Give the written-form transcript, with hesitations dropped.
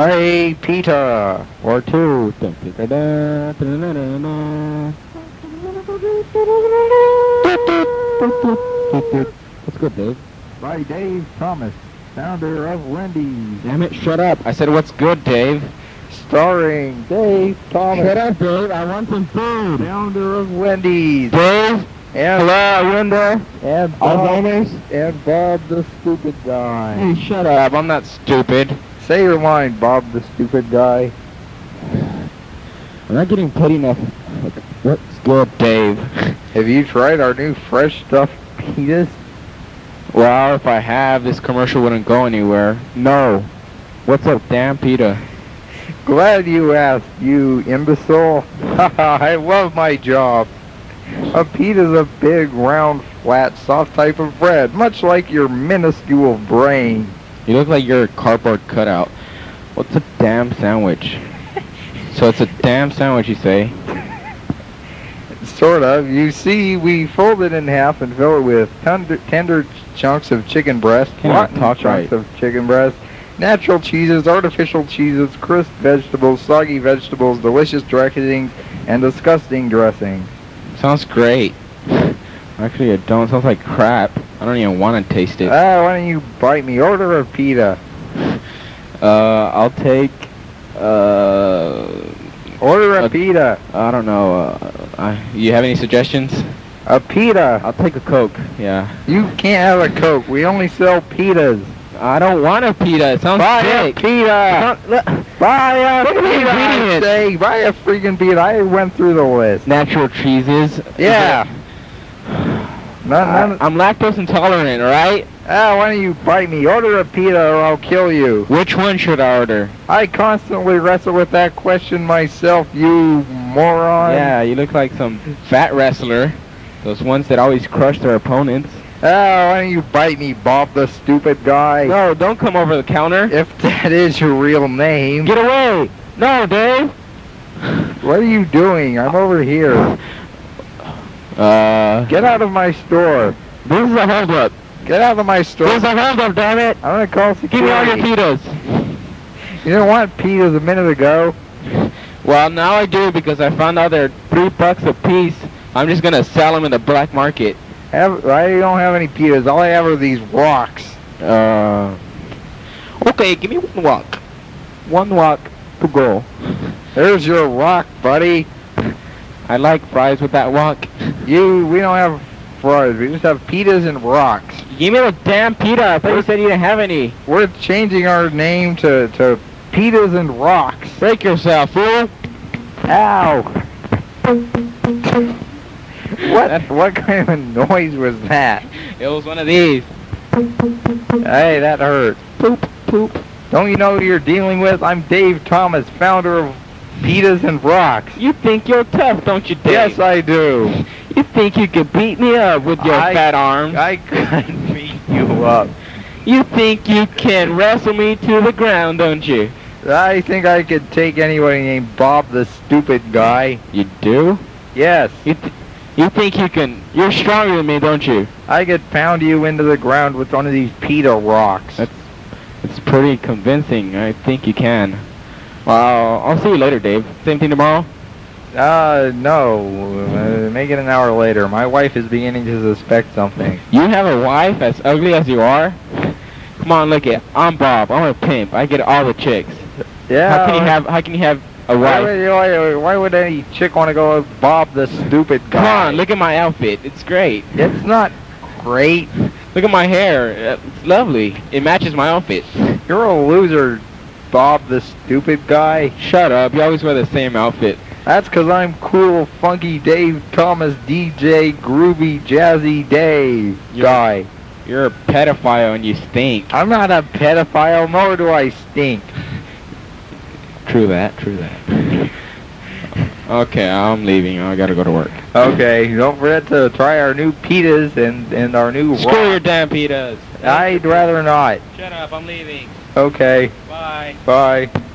Hey, Peter. Or two. What's good, Dave? By Dave Thomas, founder of Wendy's. Damn it, shut up. I said, what's good, Dave? Starring Dave Thomas. Shut up, Dave. I want some food. Founder of Wendy's. Dave? And Hello, window? And Bob, and Bob the stupid guy. Hey, shut up. I'm not stupid. Say your line, Bob the stupid guy. I'm not getting paid enough. What's good, Dave? Have you tried our new fresh stuffed pitas? Well, if I have, this commercial wouldn't go anywhere. No. What's up, damn PETA? Glad you asked, you imbecile. Haha, I love my job. A pita's a big, round, flat, soft type of bread, much like your minuscule brain. You look like you're a cardboard cutout. What's a damn sandwich? So it's a damn sandwich, you say? Sort of. You see, we fold it in half and fill it with tender chunks of chicken breast, rotten chunks of chicken breast, natural cheeses, artificial cheeses, crisp vegetables, soggy vegetables, delicious dressings, and disgusting dressings. Sounds great. Actually, it don't. Sounds like crap. I don't even want to taste it. Why don't you bite me? Order a pita. I'll take, Order a pita. I don't know. You have any suggestions? A pita. I'll take a Coke. Yeah. You can't have a Coke. We only sell pitas. I don't want a pita. It sounds Buy sick. a pita. Buy a Look at the pita. I ingredients. say, buy a freaking pita. I went through the list. Natural cheeses. Yeah. I'm lactose intolerant, alright? Why don't you bite me? Order a pita or I'll kill you. Which one should I order? I constantly wrestle with that question myself, you moron. Yeah, you look like some fat wrestler. Those ones that always crush their opponents. Why don't you bite me, Bob the stupid guy? No, don't come over the counter. If that is your real name. Get away! No, Dave! What are you doing? I'm over here. Get out of my store. This is a holdup. Get out of my store. This is a holdup, damn it! I'm gonna call security. Give me all your pitas. You didn't want pitas a minute ago. Well, now I do because I found out they're $3 a piece. I'm just gonna sell them in the black market. I don't have any pitas. All I have are these rocks. Okay, give me one walk. One walk to go. There's your rock, buddy. I like fries with that walk. We don't have fries. We just have pitas and rocks. Give me the damn pita. I thought you said you didn't have any. We're changing our name to pitas and rocks. Break yourself, fool. Ow. What kind of noise was that? It was one of these. Hey, that hurt. Poop, poop. Don't you know who you're dealing with? I'm Dave Thomas, founder of Pitas and Rocks. You think you're tough, don't you, Dave? Yes, I do. You think you could beat me up with your fat arms? I couldn't beat you up. You think you can wrestle me to the ground, don't you? I think I could take anybody named Bob the stupid guy. You do? Yes. You think you can... You're stronger than me, don't you? I could pound you into the ground with one of these pita rocks. It's pretty convincing. I think you can. Well, I'll see you later, Dave. Same thing tomorrow? No. Make it an hour later. My wife is beginning to suspect something. You have a wife as ugly as you are? Come on, look it. I'm Bob. I'm a pimp. I get all the chicks. Yeah. How can you have a wife? Why would any chick want to go with Bob the stupid guy? Come on, look at my outfit. It's great. It's not great. Look at my hair. It's lovely. It matches my outfit. You're a loser, Bob the stupid guy. Shut up. You always wear the same outfit. That's 'cause I'm cool, funky Dave Thomas, DJ, groovy, jazzy Dave guy. You're a pedophile and you stink. I'm not a pedophile, nor do I stink. True that, true that. Okay, I'm leaving. I gotta go to work. Okay, don't forget to try our new pitas and our new Screw rock. your damn pitas. I'd rather not. Shut up, I'm leaving. Okay, Bye. bye.